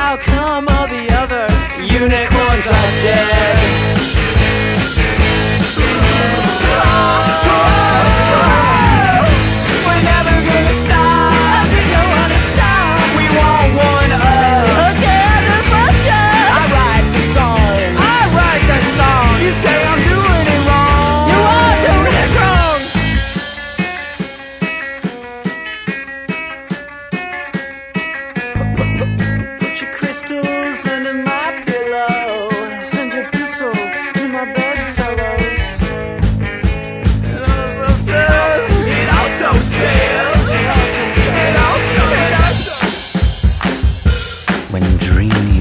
How come all the other unicorns are dead? We're never gonna stop. There's no one to stop. We want one again. I write the song. You say I'm doing it wrong. You are doing it wrong. Put your crystals under my pillow. Send your pistol to my bedfellows. It also says. When dreaming